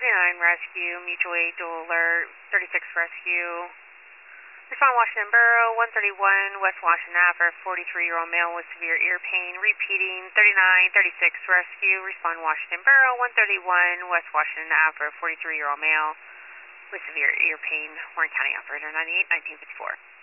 Rescue, mutual aid, dual alert, 36 Rescue. Respond Washington Borough, 131 West Washington Ave, 43-year-old male with severe ear pain. Repeating, 3936 Rescue. Respond Washington Borough, 131 West Washington Ave, 43-year-old male with severe ear pain. Warren County Operator 98, 1954.